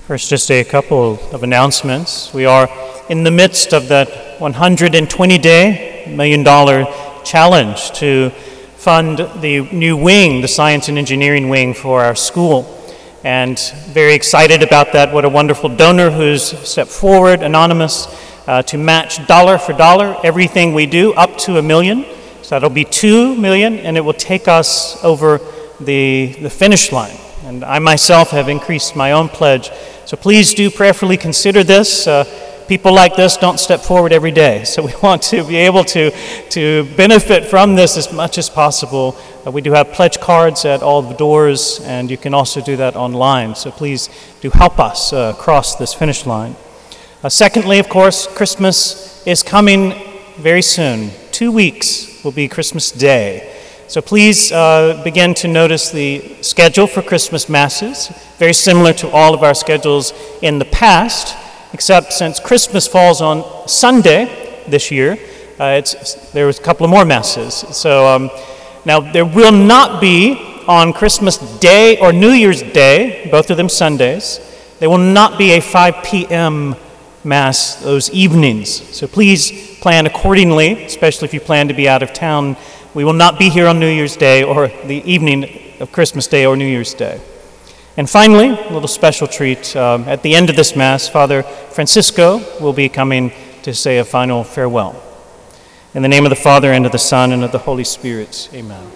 First, just a couple of announcements. We are in the midst of that 120-day $1 million challenge to fund the new wing, the science and engineering wing for our school. And very excited about that. What a wonderful donor who's stepped forward, anonymous, to match dollar for dollar everything we do up to $1 million. So that'll be $2 million, and it will take us over the finish line. And I myself have increased my own pledge. So please do prayerfully consider this. People like this don't step forward every day. So we want to be able to benefit from this as much as possible. We do have pledge cards at all the doors, and you can also do that online. So please do help us cross this finish line. Secondly, of course, Christmas is coming very soon. 2 weeks will be Christmas Day. So please begin to notice the schedule for Christmas Masses, very similar to all of our schedules in the past, except since Christmas falls on Sunday this year, there was a couple of more Masses. So now there will not be on Christmas Day or New Year's Day, both of them Sundays, there will not be a 5 p.m. Mass those evenings. So please plan accordingly, especially if you plan to be out of town. We will not be here on New Year's Day or the evening of Christmas Day or New Year's Day. And finally, a little special treat. At the end of this Mass, Father Francisco will be coming to say a final farewell. In the name of the Father, and of the Son, and of the Holy Spirit. Amen.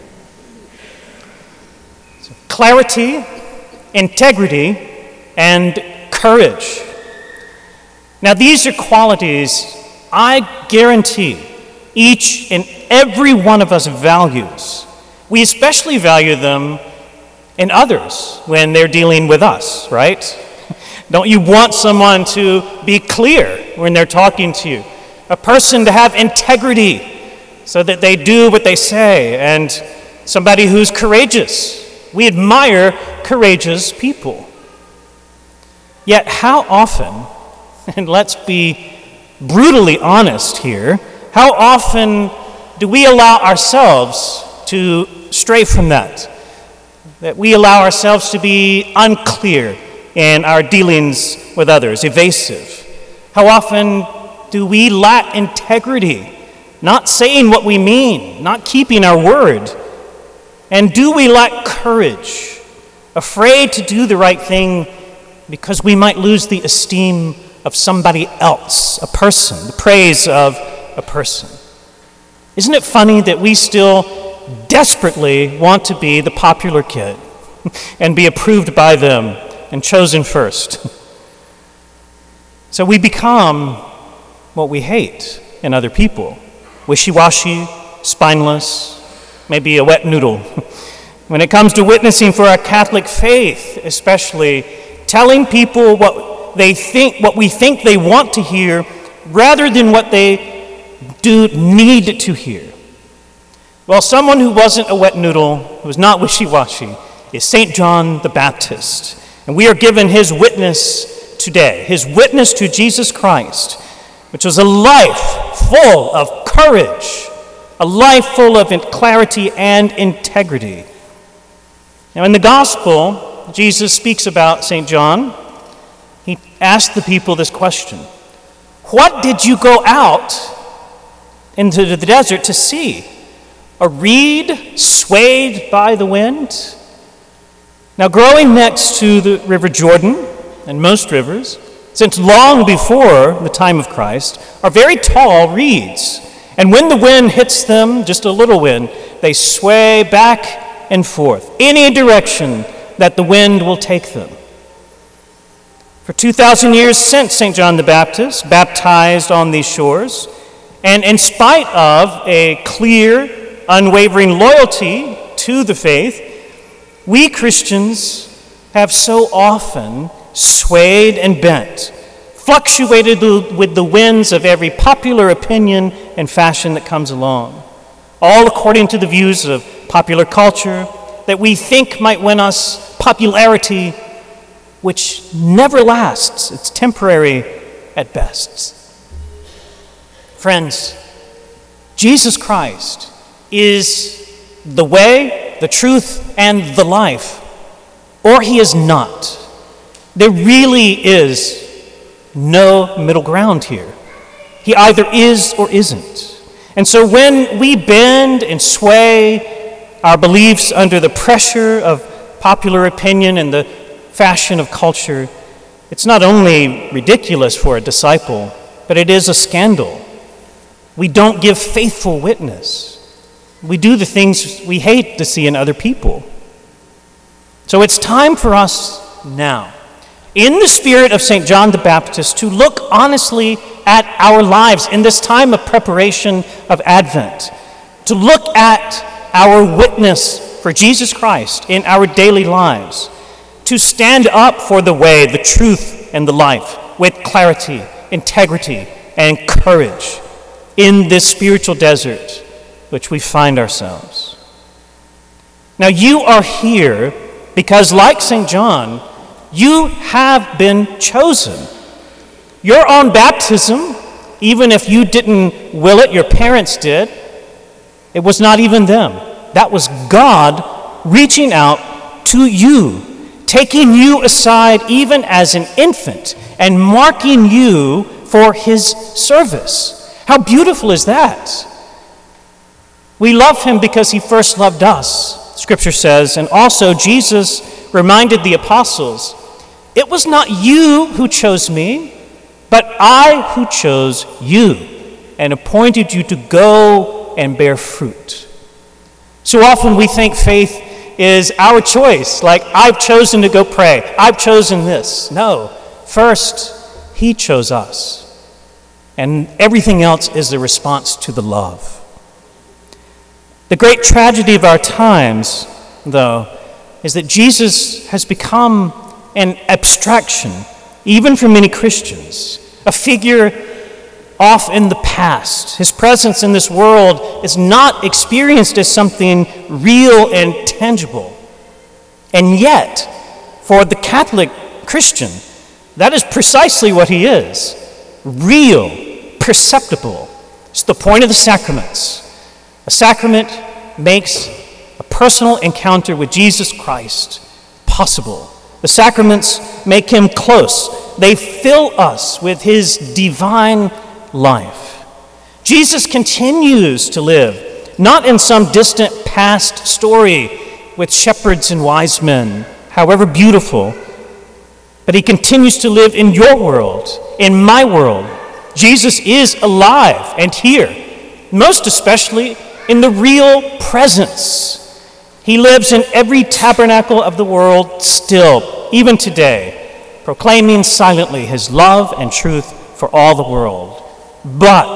So, clarity, integrity, and courage. Now, these are qualities I guarantee each and every one of us values. We especially value them in others when they're dealing with us, right? Don't you want someone to be clear when they're talking to you? A person to have integrity so that they do what they say, and somebody who's courageous. We admire courageous people. Yet how often, and let's be brutally honest here, how often do we allow ourselves to stray from that? That we allow ourselves to be unclear in our dealings with others, evasive? How often do we lack integrity, not saying what we mean, not keeping our word? And do we lack courage, afraid to do the right thing because we might lose the esteem of somebody else, a person, the praise of a person? Isn't it funny that we still desperately want to be the popular kid and be approved by them and chosen first? So we become what we hate in other people: wishy-washy, spineless, maybe a wet noodle. When it comes to witnessing for our Catholic faith, especially, telling people what we think they want to hear rather than what they do need to hear. Well, someone who wasn't a wet noodle, who was not wishy-washy, is St. John the Baptist. And we are given his witness today, his witness to Jesus Christ, which was a life full of courage, a life full of clarity and integrity. Now, in the Gospel, Jesus speaks about St. John. He asked the people this question: what did you go out into the desert to see? A reed swayed by the wind? Now, growing next to the River Jordan, and most rivers, since long before the time of Christ, are very tall reeds. And when the wind hits them, just a little wind, they sway back and forth, any direction that the wind will take them. For 2,000 years since St. John the Baptist baptized on these shores, and in spite of a clear, unwavering loyalty to the faith, we Christians have so often swayed and bent, fluctuated with the winds of every popular opinion and fashion that comes along, all according to the views of popular culture that we think might win us popularity, which never lasts. It's temporary at best. Friends, Jesus Christ is the way, the truth, and the life, or he is not. There really is no middle ground here. He either is or isn't. And so when we bend and sway our beliefs under the pressure of popular opinion and the fashion of culture, it's not only ridiculous for a disciple, but it is a scandal. We don't give faithful witness. We do the things we hate to see in other people. So it's time for us now, in the spirit of St. John the Baptist, to look honestly at our lives in this time of preparation of Advent, to look at our witness for Jesus Christ in our daily lives, to stand up for the way, the truth, and the life with clarity, integrity, and courage in this spiritual desert which we find ourselves. Now, you are here because, like St. John, you have been chosen. Your own baptism, even if you didn't will it, your parents did, it was not even them. That was God reaching out to you, taking you aside even as an infant and marking you for his service. How beautiful is that? We love him because he first loved us, Scripture says, and also Jesus reminded the apostles, it was not you who chose me, but I who chose you and appointed you to go and bear fruit. So often we think faith is our choice, like I've chosen to go pray, I've chosen this. No, first he chose us, and everything else is the response to the love. The great tragedy of our times, though, is that Jesus has become an abstraction, even for many Christians, a figure off in the past. His presence in this world is not experienced as something real and tangible. And yet, for the Catholic Christian, that is precisely what he is. Real, perceptible. It's the point of the sacraments. A sacrament makes a personal encounter with Jesus Christ possible. The sacraments make him close. They fill us with his divine life. Jesus continues to live, not in some distant past story with shepherds and wise men, however beautiful, but he continues to live in your world, in my world. Jesus is alive and here, most especially in the real presence. He lives in every tabernacle of the world still, even today, proclaiming silently his love and truth for all the world. But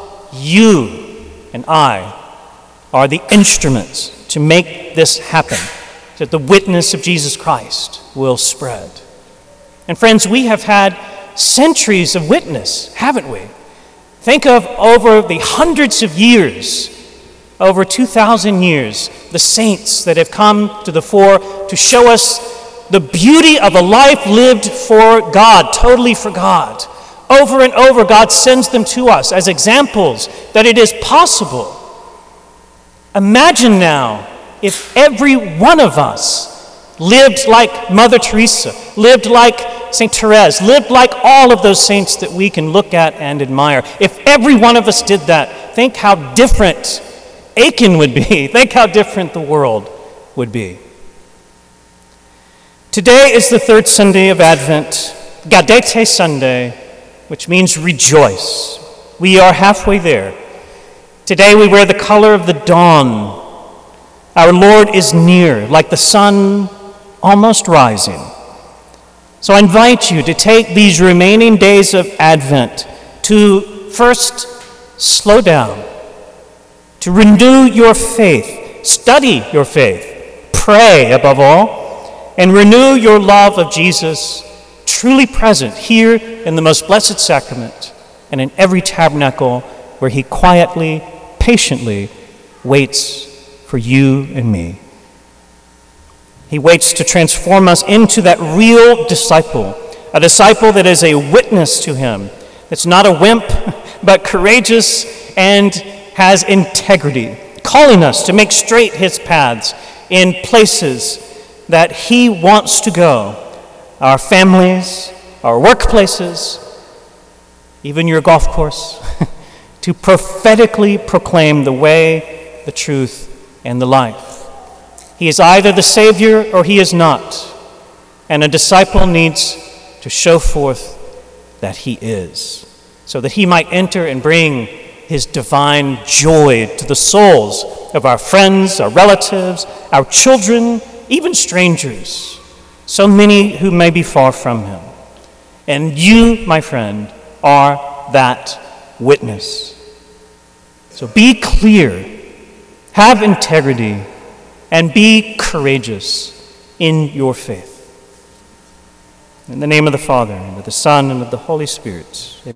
you and I are the instruments to make this happen, that the witness of Jesus Christ will spread. And friends, we have had centuries of witness, haven't we? Think of over the hundreds of years, over 2,000 years, the saints that have come to the fore to show us the beauty of a life lived for God, totally for God. Over and over, God sends them to us as examples that it is possible. Imagine now if every one of us lived like Mother Teresa, lived like St. Therese, lived like all of those saints that we can look at and admire. If every one of us did that, think how different Aiken would be. Think how different the world would be. Today is the third Sunday of Advent, Gaudete Sunday, which means rejoice. We are halfway there. Today we wear the color of the dawn. Our Lord is near, like the sun almost rising. So I invite you to take these remaining days of Advent to first slow down, to renew your faith, study your faith, pray above all, and renew your love of Jesus, truly present here in the most blessed sacrament and in every tabernacle where he quietly, patiently waits for you and me. He waits to transform us into that real disciple, a disciple that is a witness to him, that's not a wimp, but courageous and has integrity, calling us to make straight his paths in places that he wants to go, our families, our workplaces, even your golf course, to prophetically proclaim the way, the truth, and the life. He is either the Savior or he is not, and a disciple needs to show forth that he is, so that he might enter and bring his divine joy to the souls of our friends, our relatives, our children, even strangers, so many who may be far from him. And you, my friend, are that witness. So be clear, have integrity, and be courageous in your faith. In the name of the Father, and of the Son, and of the Holy Spirit. Amen.